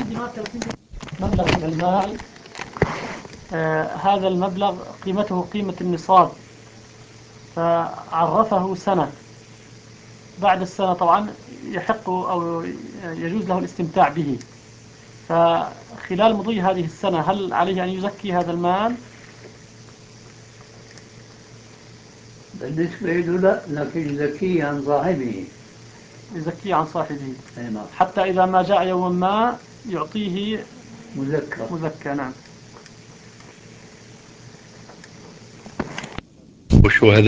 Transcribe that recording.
مبلغ من المال، هذا المبلغ قيمته قيمة النصاب، فعرفه سنة. بعد السنة طبعا يحق أو يجوز له الاستمتاع به، فخلال مضي هذه السنة هل عليه أن يزكي هذا المال؟ بالنسبة له لا، لكن يزكيه عن صاحبه. يزكيه عن صاحبه. نعم. حتى إذا ما جاء يوما ما يعطيه مزكى. نعم. والشهداء